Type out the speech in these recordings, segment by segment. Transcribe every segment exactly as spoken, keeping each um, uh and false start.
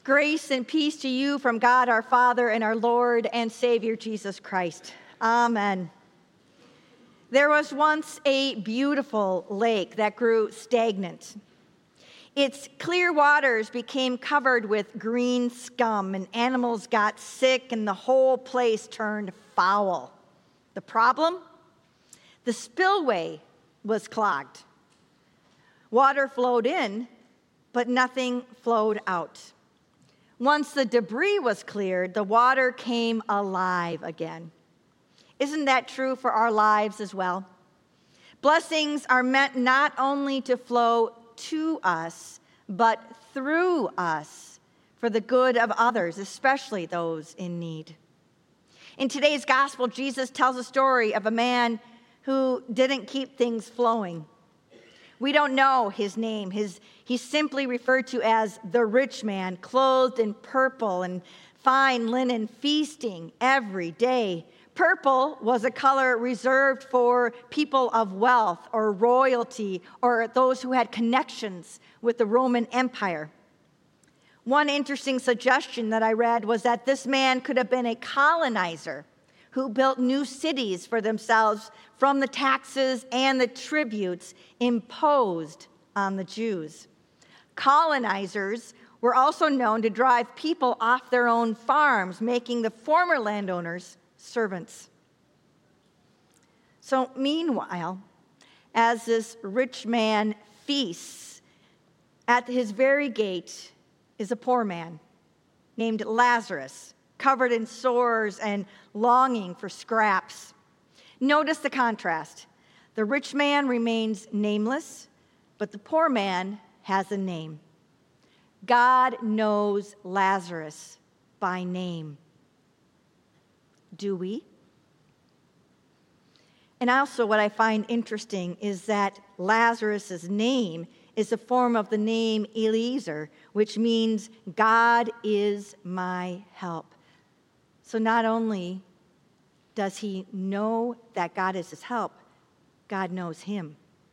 Grace and peace to you from God our Father and our Lord and Savior Jesus Christ. Amen. There was once a beautiful lake that grew stagnant. Its clear waters became covered with green scum, and animals got sick, and the whole place turned foul. The problem? The spillway was clogged. Water flowed in, but nothing flowed out. Once the debris was cleared, the water came alive again. Isn't that true for our lives as well? Blessings are meant not only to flow to us, but through us for the good of others, especially those in need. In today's gospel, Jesus tells a story of a man who didn't keep things flowing. We don't know his name. His, he's simply referred to as the rich man, clothed in purple and fine linen, feasting every day. Purple was a color reserved for people of wealth or royalty or those who had connections with the Roman Empire. One interesting suggestion that I read was that this man could have been a colonizer who built new cities for themselves from the taxes and the tributes imposed on the Jews. Colonizers were also known to drive people off their own farms, making the former landowners servants. So meanwhile, as this rich man feasts, at his very gate is a poor man named Lazarus, covered in sores and longing for scraps. Notice the contrast. The rich man remains nameless, but the poor man has a name. God knows Lazarus by name. Do we? And also what I find interesting is that Lazarus' name is a form of the name Eliezer, which means God is my help. So not only does he know that God is his help, God knows him.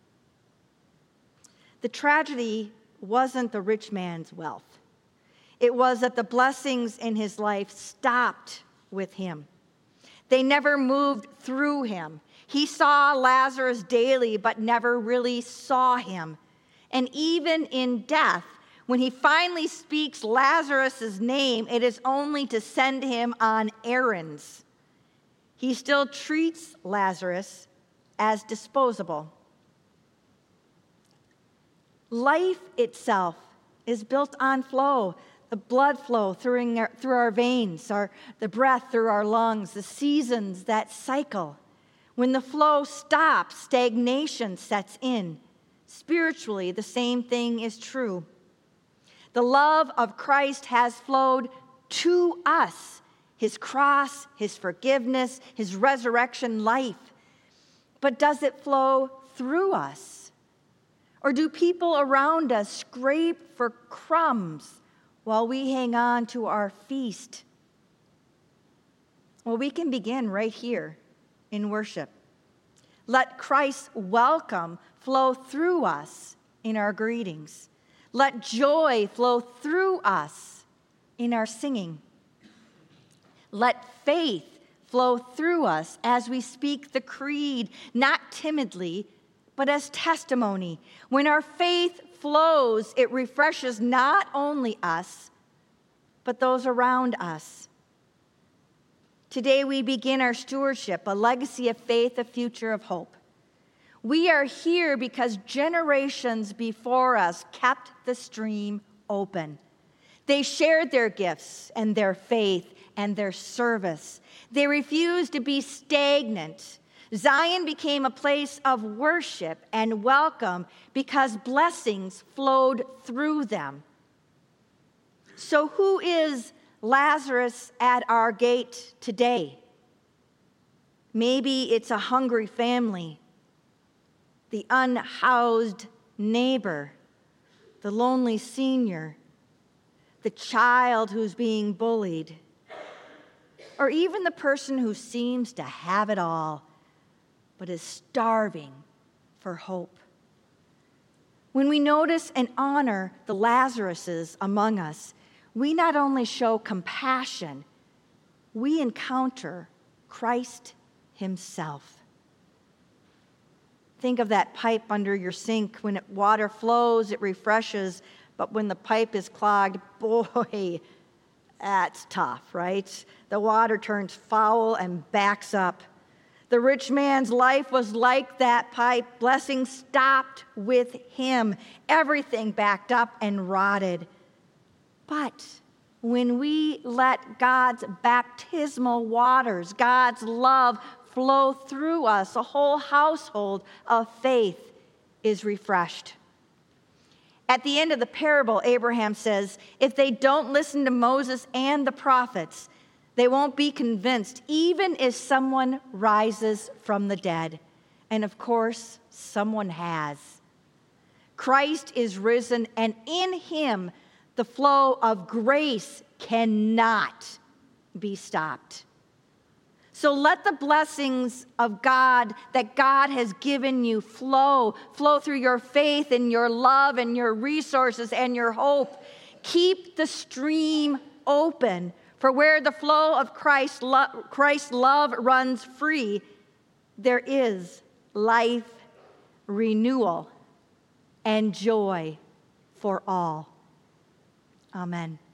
The tragedy wasn't the rich man's wealth. It was that the blessings in his life stopped with him. They never moved through him. He saw Lazarus daily, but never really saw him. And even in death, when he finally speaks Lazarus' name, it is only to send him on errands. He still treats Lazarus as disposable. Life itself is built on flow. The blood flow through our, through our veins, our, the breath through our lungs, the seasons that cycle. When the flow stops, stagnation sets in. Spiritually, the same thing is true. The love of Christ has flowed to us, his cross, his forgiveness, his resurrection life. But does it flow through us? Or do people around us scrape for crumbs while we hang on to our feast? Well, we can begin right here in worship. Let Christ's welcome flow through us in our greetings. Let joy flow through us in our singing. Let faith flow through us as we speak the creed, not timidly, but as testimony. When our faith flows, it refreshes not only us, but those around us. Today we begin our stewardship, a legacy of faith, a future of hope. We are here because generations before us kept the stream open. They shared their gifts and their faith and their service. They refused to be stagnant. Zion became a place of worship and welcome because blessings flowed through them. So who is Lazarus at our gate today? Maybe it's a hungry family, the unhoused neighbor, the lonely senior, the child who's being bullied, or even the person who seems to have it all but is starving for hope. When we notice and honor the Lazaruses among us, we not only show compassion, we encounter Christ himself. Think of that pipe under your sink. When it, water flows, it refreshes, but when the pipe is clogged, boy, that's tough, right? The water turns foul and backs up. The rich man's life was like that pipe. Blessing stopped with him. Everything backed up and rotted. But when we let God's baptismal waters, God's love flow through us, a whole household of faith is refreshed. At the end of the parable, Abraham says, if they don't listen to Moses and the prophets, they won't be convinced, even if someone rises from the dead. And of course, someone has. Christ is risen, and in him, the flow of grace cannot be stopped. So let the blessings of God that God has given you flow, flow through your faith and your love and your resources and your hope. Keep the stream open, for where the flow of Christ's lo- Christ's love runs free, there is life, renewal, and joy for all. Amen.